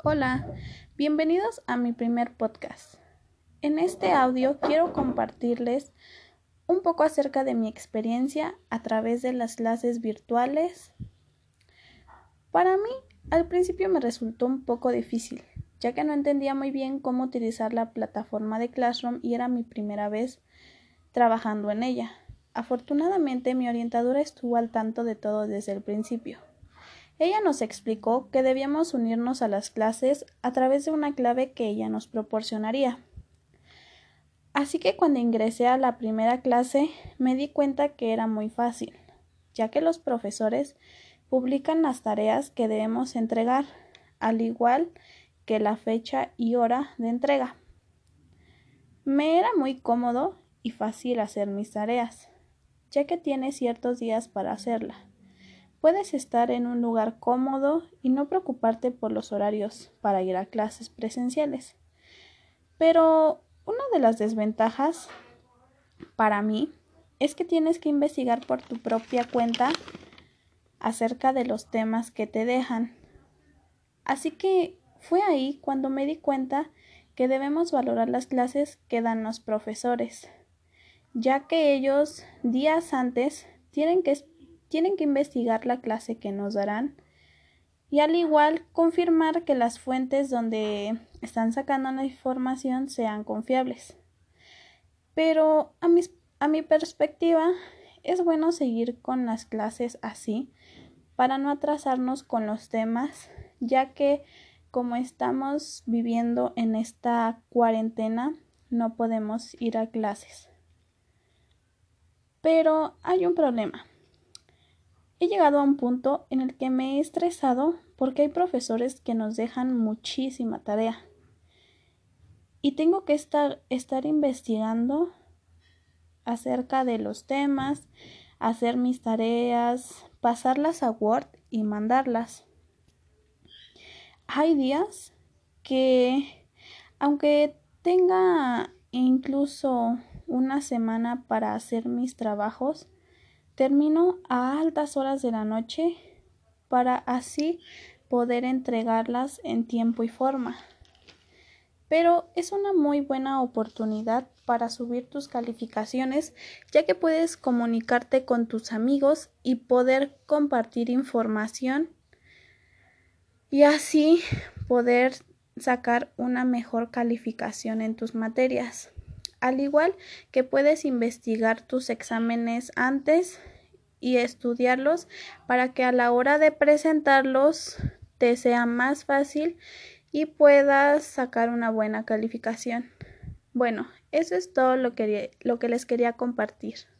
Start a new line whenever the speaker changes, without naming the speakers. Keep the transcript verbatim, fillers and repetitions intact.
Hola, bienvenidos a mi primer podcast. En este audio quiero compartirles un poco acerca de mi experiencia a través de las clases virtuales. Para mí, al principio me resultó un poco difícil, ya que no entendía muy bien cómo utilizar la plataforma de Classroom y era mi primera vez trabajando en ella. Afortunadamente, mi orientadora estuvo al tanto de todo desde el principio. Ella nos explicó que debíamos unirnos a las clases a través de una clave que ella nos proporcionaría. Así que cuando ingresé a la primera clase me di cuenta que era muy fácil, ya que los profesores publican las tareas que debemos entregar, al igual que la fecha y hora de entrega. Me era muy cómodo y fácil hacer mis tareas, ya que tiene ciertos días para hacerla. Puedes estar en un lugar cómodo y no preocuparte por los horarios para ir a clases presenciales. Pero una de las desventajas para mí es que tienes que investigar por tu propia cuenta acerca de los temas que te dejan. Así que fue ahí cuando me di cuenta que debemos valorar las clases que dan los profesores, ya que ellos días antes tienen que Tienen que investigar la clase que nos darán y al igual confirmar que las fuentes donde están sacando la información sean confiables. Pero a, mis, a mi perspectiva es bueno seguir con las clases así para no atrasarnos con los temas, ya que como estamos viviendo en esta cuarentena no podemos ir a clases. Pero hay un problema. He llegado a un punto en el que me he estresado porque hay profesores que nos dejan muchísima tarea y tengo que estar, estar investigando acerca de los temas, hacer mis tareas, pasarlas a Word y mandarlas. Hay días que, aunque tenga incluso una semana para hacer mis trabajos, termino a altas horas de la noche para así poder entregarlas en tiempo y forma. Pero es una muy buena oportunidad para subir tus calificaciones, ya que puedes comunicarte con tus amigos y poder compartir información y así poder sacar una mejor calificación en tus materias. Al igual que puedes investigar tus exámenes antes y estudiarlos para que a la hora de presentarlos te sea más fácil y puedas sacar una buena calificación. Bueno, eso es todo lo que, lo que les quería compartir.